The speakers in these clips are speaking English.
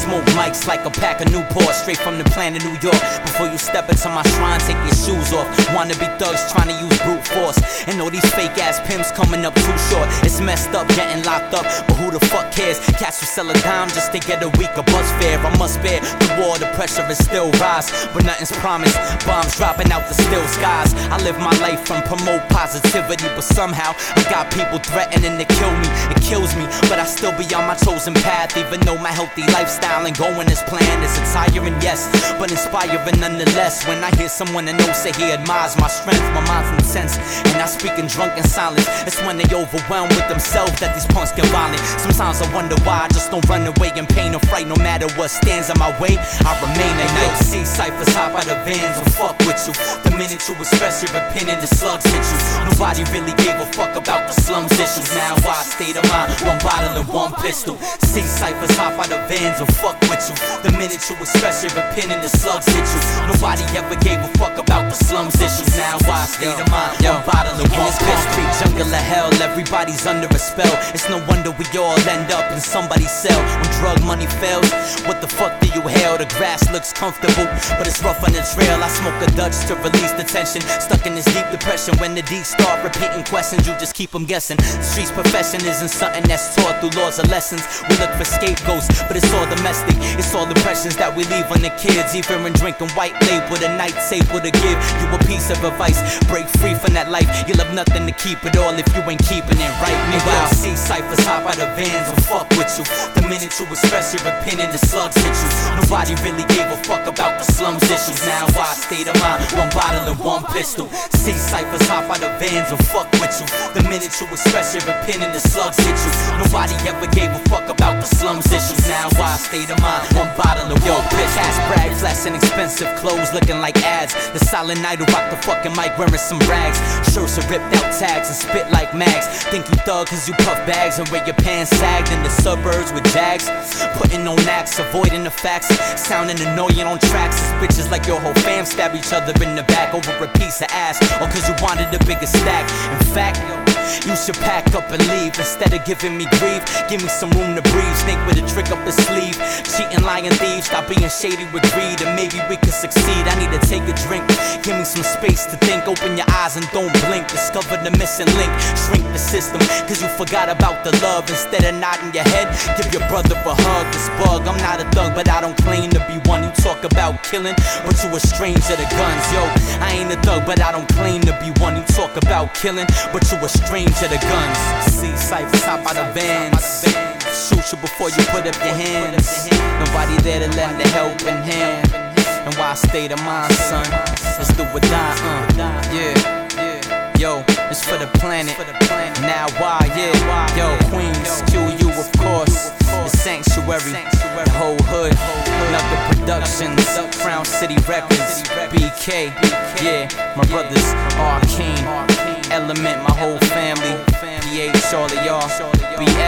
smoke mics like a pack of Newport, straight from the planet New York. Before you step into my shrine, take your shoes off. Wanna be thugs trying to use brute force, and all these fake ass pimps coming up too short. It's messed up getting locked up, but who the fuck cares? Cats who sell a dime just to get a week of bus fare. I must bear the war, the pressure is still rise, but nothing's promised. Bombs dropping out the still skies. I live my life and promote positivity, but somehow I got people threatening to kill me. It kills me, but I still be on my chosen path, even though my healthy lifestyle and going as planned. It's tiring, yes, but inspiring nonetheless. When I hear someone I know say he admires my strength, my mind's intense, and I speak in drunken silence. It's when they overwhelmed with themselves that these punks get violent. Sometimes I wonder why I just don't run away in pain or fright. No matter what stands in my way, I remain at night. See ciphers hop out of vans and fuck with you. The minute you express your opinion, the slugs hit you. Nobody really gave a fuck about the slums issues. Now I state of mind, one bottle and one pistol. See ciphers hop out of vans and fuck with you. The minute you express your opinion, the slugs hit you. Nobody ever gave a fuck about the slums issues. Now I state of mind, one bottle and one pistol. Jungle of hell, everybody's under a spell. It's no wonder we all end up in somebody's cell. When drug money fails, what the fuck do you hail? The grass looks comfortable, but it's rough on the trail. I smoke a Dutch to release the tension. Stuck in this deep depression. When the D's start repeating questions, you just keep them guessing. The streets profession isn't something that's taught through laws or lessons. We look for scapegoats, but it's all domestic. It's all impressions that we leave on the kids. Even when drinking white label, the night table to give you a piece of advice. Break free from that life. You'll have nothing to keep it all if you ain't keeping it right. Nigga, I'll see ciphers hop out of vans and fuck with you. The minute you express your opinion, the slugs hit you. Nobody really gave a fuck about the slums issues. Now I state of mind, one bottle and one pistol. See ciphers hop out of vans and fuck with you. The minute you express your opinion, the slugs hit you. Nobody ever gave a fuck about the slums issues. Now I state of mind, one bottle and one pistol. Cash brag, flashing expensive clothes, looking like ads. The silent night who rock the fucking mic wearing some rags. Shirts are ripped out tags and spit like mags. Think you thug cause you puff bags and wear your pants sagged in the suburbs with jags. Putting on acts, avoiding the facts, sounding annoying on tracks. It's bitches like your whole fam stab each other in the back over a piece of ass, or cause you wanted a bigger stack. In fact, you should pack up and leave. Instead of giving me grief, give me some room to breathe. Snake with a trick up his sleeve. Cheating, lying thieves, stop being shady with greed, and maybe we could succeed. I need to take a drink, give me some space to think. Open your eyes and don't blink. Discover the missing link, shrink the system, cause you forgot about the love. Instead of nodding your head, give your brother a hug. This bug, I'm not a thug, but I don't claim to be one. You talk about killing, but you a stranger to guns. Yo, I ain't a thug, but I don't claim to be one. You talk about killing, but you a stranger to guns. See ciphers hop out of vans, shoot you before you put up your hands. Nobody there to lend a helping hand. And why state of mind, son? Let's do or die, yeah. Yo, it's for the planet. Now why, yeah. Yo, Queens, QU of course. The Sanctuary, the whole hood. Nugget Productions, Crown City Records, BK, yeah. My brothers, Arcane, Element, my whole family. PH, all of y'all,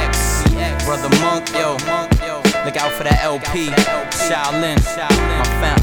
BX, Brother Monk, yo. Look out for that LP, Shaolin, my family.